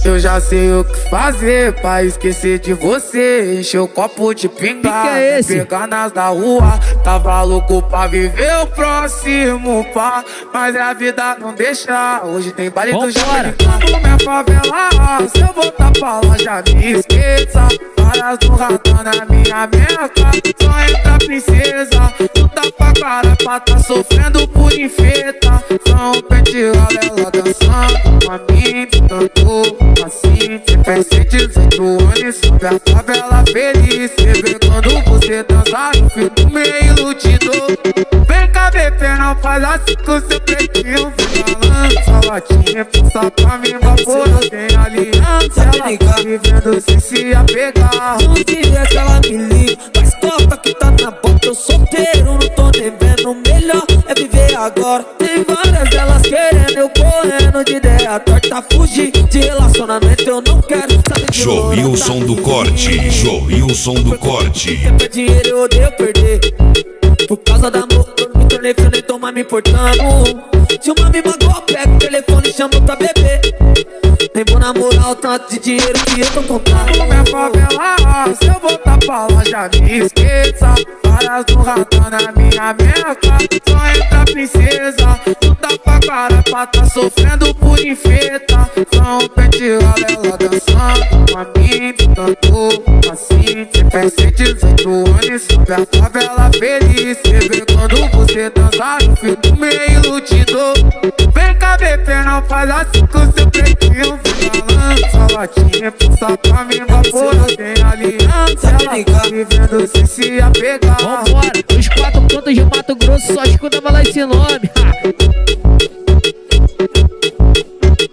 Eu já sei o que fazer pra esquecer de você. Encher o copo de pinga, pegar nas da rua. Tava louco pra viver o próximo pá, mas a vida não deixa. Hoje tem baile do Jamaicano, minha favela. Se eu voltar pra lá já me esqueça. Várias do radar na minha meca. Só entra princesa, não dá pra cara pra tá sofrendo por infeta. Só um pente ela dançando com a mim, tanto assim. Tem 18 anos, sobe a favela feliz. Você vê quando você dança, eu fico meio iludido. Vem cá, bebê, não faz assim com seu pretinho. Vem balança, latinha, passa pra mim, vapor, tem aliança. Ela tá vivendo sem se apegar. Não diria que ela me liga, mas toca que tá na boca. Eu solteiro, não tô devendo. Melhor é viver agora. Tem várias delas querendo, eu correndo de ideia torta. Fugir de relacionamento eu não quero. Joilson do Corte, Joilson do Corte. Tempo é dinheiro, eu odeio perder. Por causa da amor, eu me tornei frio, nem tô mais me importando. Se uma me magoa, pega o telefone e chama pra beber. Nem vou namorar o tanto de dinheiro que eu tô contando. Minha favela, se eu voltar pra lá já me esqueça. Várias do radar na minha meca. Só entra princesa, não dá pra cara pra tá sofrendo por infeta. Só um pente ela dançando com a mim, tanto assim. Tem 18 anos, sobe a favela feliz. Você vê quando você dança, eu fico meio iludido. Vem cá, bebê, não faz assim com seu pretinho. Balança, latinha, passa pra mim, vapor, tem aliança. Ela tá vivendo sem se apegar. Vambora, os 4 cantos de Mato Grosso, só escuta falar esse nome.